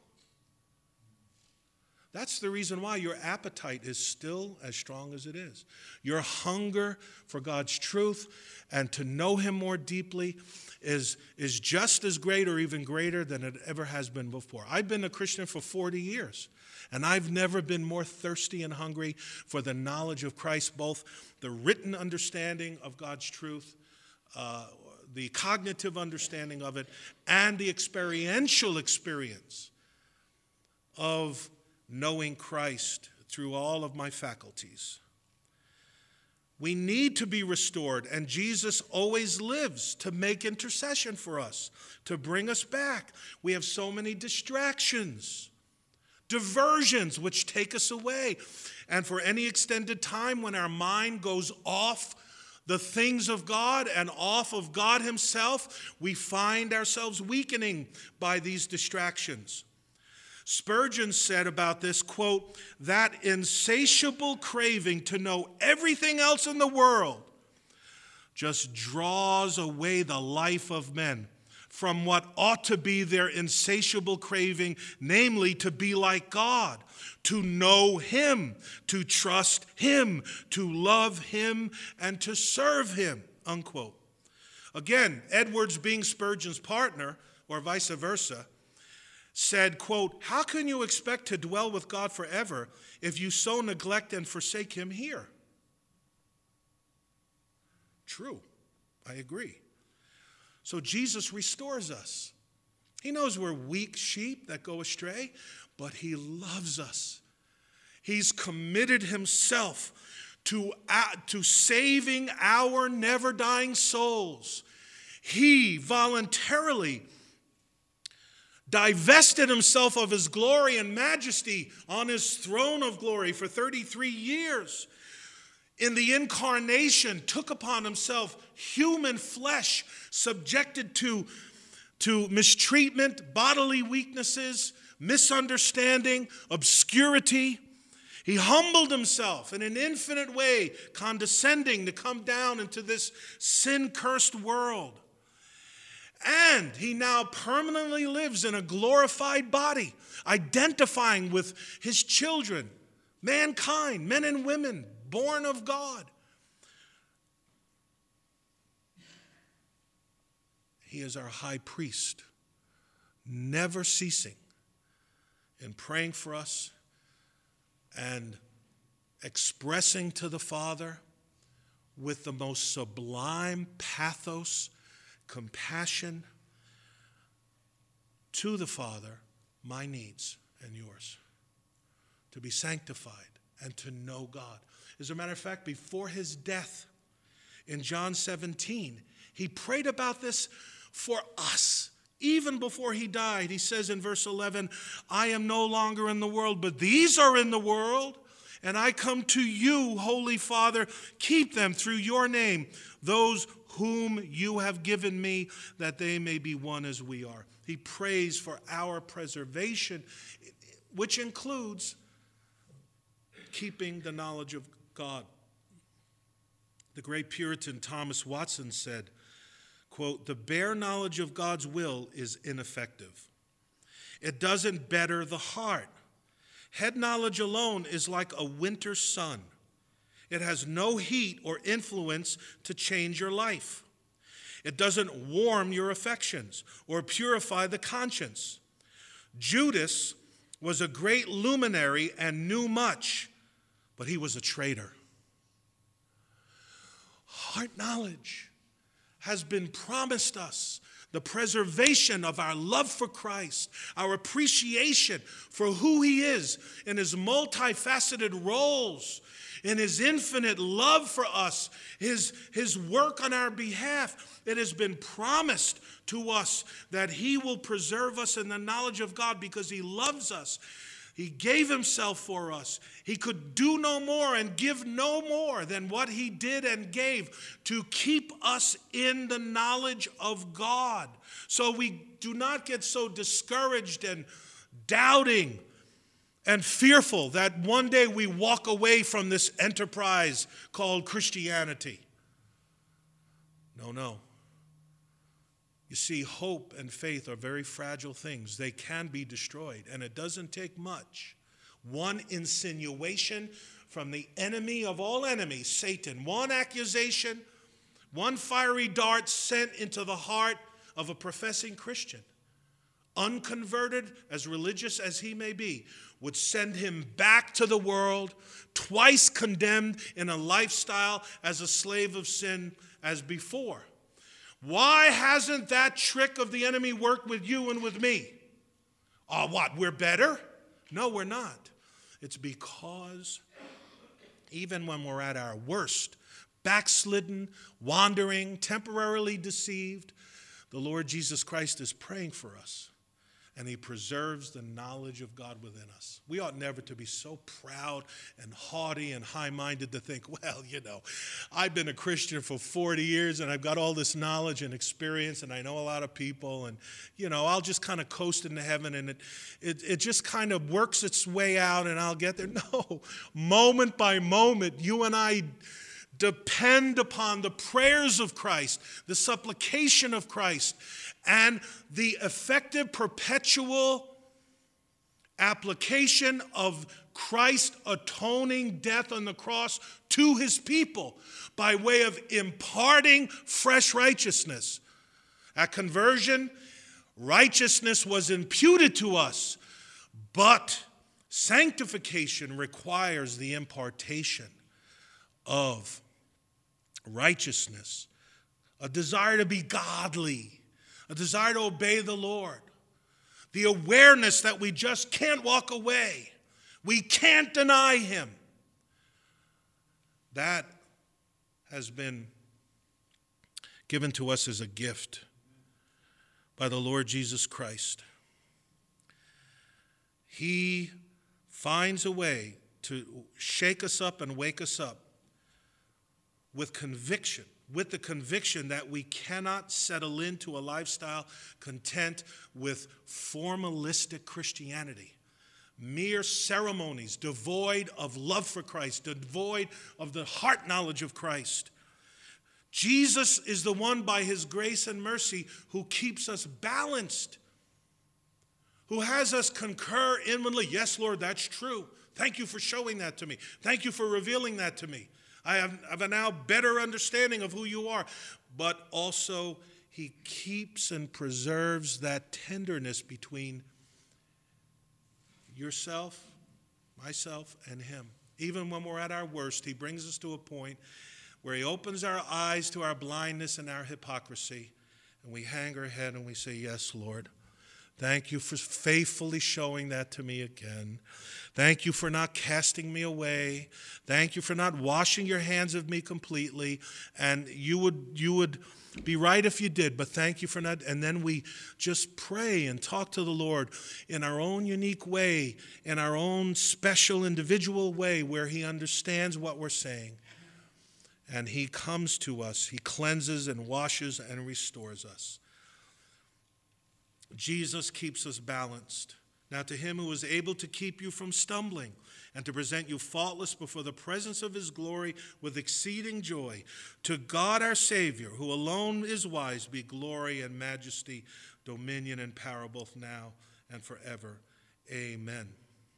That's the reason why your appetite is still as strong as it is. Your hunger for God's truth and to know him more deeply is, is just as great or even greater than it ever has been before. I've been a Christian for forty years, and I've never been more thirsty and hungry for the knowledge of Christ, both the written understanding of God's truth, uh, the cognitive understanding of it, and the experiential experience of knowing Christ through all of my faculties. We need to be restored, and Jesus always lives to make intercession for us, to bring us back. We have so many distractions, diversions which take us away. And for any extended time when our mind goes off the things of God and off of God himself, we find ourselves weakening by these distractions. Spurgeon said about this, quote, that insatiable craving to know everything else in the world just draws away the life of men from what ought to be their insatiable craving, namely to be like God, to know him, to trust him, to love him, and to serve him, unquote. Again, Edwards, being Spurgeon's partner, or vice versa, said, quote, how can you expect to dwell with God forever if you so neglect and forsake him here? True, I agree. So Jesus restores us. He knows we're weak sheep that go astray, but he loves us. He's committed himself to, uh, to saving our never-dying souls. He voluntarily divested himself of his glory and majesty on his throne of glory for thirty-three years. In the incarnation, took upon himself human flesh, subjected to, to mistreatment, bodily weaknesses, misunderstanding, obscurity. He humbled himself in an infinite way, condescending to come down into this sin-cursed world. And he now permanently lives in a glorified body, identifying with his children, mankind, men and women, born of God. He is our high priest, never ceasing in praying for us and expressing to the Father with the most sublime pathos, compassion to the Father, my needs and yours, to be sanctified and to know God. As a matter of fact, before his death in John seventeen, he prayed about this for us. Even before he died, he says in verse eleven, I am no longer in the world, but these are in the world, and I come to you, Holy Father. Keep them through your name, those whom you have given me, that they may be one as we are. He prays for our preservation, which includes keeping the knowledge of God. The great Puritan Thomas Watson said, quote, the bare knowledge of God's will is ineffective. It doesn't better the heart. Head knowledge alone is like a winter sun. It has no heat or influence to change your life. It doesn't warm your affections or purify the conscience. Judas was a great luminary and knew much, but he was a traitor. heart knowledge has been promised us. The preservation of our love for Christ, our appreciation for who he is in his multifaceted roles, in his infinite love for us, his, his work on our behalf. It has been promised to us that he will preserve us in the knowledge of God because he loves us. He gave himself for us. He could do no more and give no more than what he did and gave to keep us in the knowledge of God. So we do not get so discouraged and doubting and fearful that one day we walk away from this enterprise called Christianity. No, no. You see, hope and faith are very fragile things. They can be destroyed, and it doesn't take much. One insinuation from the enemy of all enemies, Satan, one accusation, one fiery dart sent into the heart of a professing Christian, unconverted, as religious as he may be, would send him back to the world, twice condemned in a lifestyle as a slave of sin as before. Why hasn't that trick of the enemy worked with you and with me? Oh, what, we're better? No, we're not. It's because even when we're at our worst, backslidden, wandering, temporarily deceived, the Lord Jesus Christ is praying for us, and he preserves the knowledge of God within us. We ought never to be so proud and haughty and high-minded to think, well, you know, I've been a Christian for forty years and I've got all this knowledge and experience and I know a lot of people and, you know, I'll just kind of coast into heaven and it, it, it just kind of works its way out and I'll get there. No, moment by moment, you and I depend upon the prayers of Christ, the supplication of Christ, and the effective perpetual application of Christ's atoning death on the cross to his people by way of imparting fresh righteousness. At conversion, righteousness was imputed to us, but sanctification requires the impartation of righteousness, a desire to be godly, a desire to obey the Lord, the awareness that we just can't walk away. We can't deny him. That has been given to us as a gift by the Lord Jesus Christ. He finds a way to shake us up and wake us up with conviction, with the conviction that we cannot settle into a lifestyle content with formalistic Christianity, mere ceremonies devoid of love for Christ, devoid of the heart knowledge of Christ. Jesus is the one by his grace and mercy who keeps us balanced, who has us concur inwardly. Yes, Lord, that's true. Thank you for showing that to me. Thank you for revealing that to me. I have, have a now better understanding of who you are. But also, he keeps and preserves that tenderness between yourself, myself, and him. Even when we're at our worst, he brings us to a point where he opens our eyes to our blindness and our hypocrisy, and we hang our head and we say, yes, Lord. Thank you for faithfully showing that to me again. Thank you for not casting me away. Thank you for not washing your hands of me completely. And you would you would be right if you did, but thank you for not. And then we just pray and talk to the Lord in our own unique way, in our own special individual way where he understands what we're saying. And he comes to us. He cleanses and washes and restores us. Jesus keeps us balanced. Now to him who is able to keep you from stumbling and to present you faultless before the presence of his glory with exceeding joy, to God our Savior, who alone is wise, be glory and majesty, dominion and power both now and forever. Amen.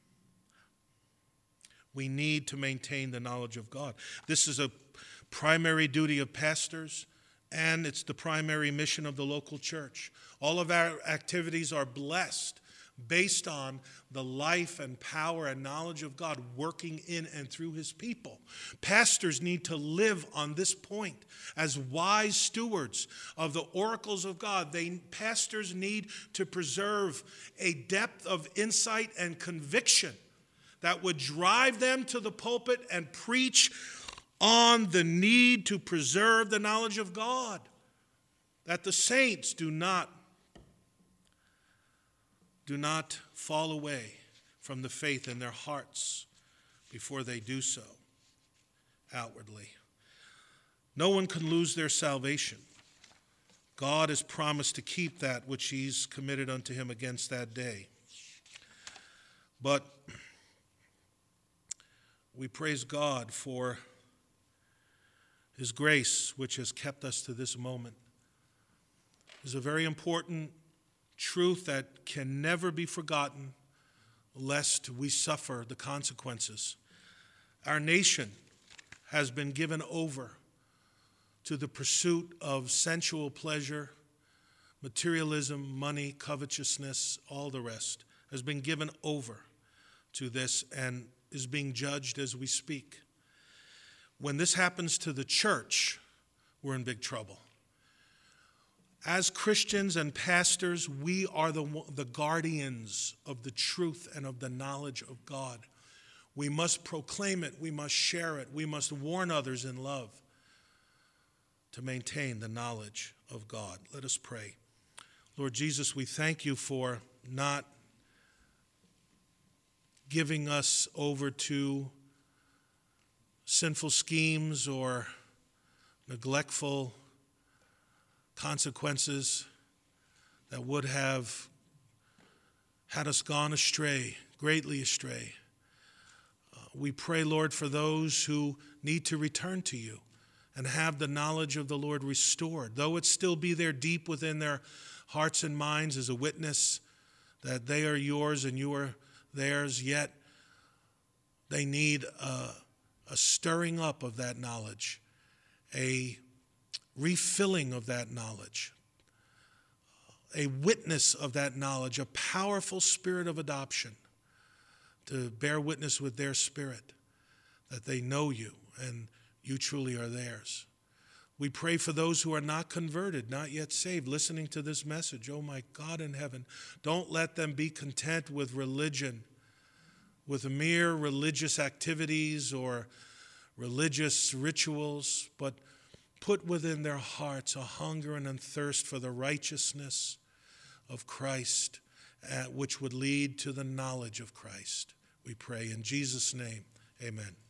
We need to maintain the knowledge of God. This is a primary duty of pastors, and it's the primary mission of the local church. All of our activities are blessed based on the life and power and knowledge of God working in and through his people. Pastors need to live on this point as wise stewards of the oracles of God. They, pastors need to preserve a depth of insight and conviction that would drive them to the pulpit and preach on the need to preserve the knowledge of God, that the saints do not Do not fall away from the faith in their hearts before they do so outwardly. No one can lose their salvation. God has promised to keep that which he's committed unto him against that day. But we praise God for his grace, which has kept us to this moment. It's a very important truth that can never be forgotten, lest we suffer the consequences. Our nation has been given over to the pursuit of sensual pleasure, materialism, money, covetousness, all the rest, has been given over to this and is being judged as we speak. When this happens to the church, we're in big trouble. As Christians and pastors, we are the, the guardians of the truth and of the knowledge of God. We must proclaim it. We must share it. We must warn others in love to maintain the knowledge of God. Let us pray. Lord Jesus, we thank you for not giving us over to sinful schemes or neglectful consequences that would have had us gone astray, greatly astray. Uh, we pray, Lord, for those who need to return to you and have the knowledge of the Lord restored, though it still be there deep within their hearts and minds as a witness that they are yours and you are theirs, yet they need a, a stirring up of that knowledge, a refilling of that knowledge, a witness of that knowledge, a powerful spirit of adoption to bear witness with their spirit that they know you and you truly are theirs. We pray for those who are not converted, not yet saved, listening to this message. Oh my God in heaven, don't let them be content with religion, with mere religious activities or religious rituals, but put within their hearts a hunger and a thirst for the righteousness of Christ, uh, which would lead to the knowledge of Christ. We pray in Jesus' name, amen.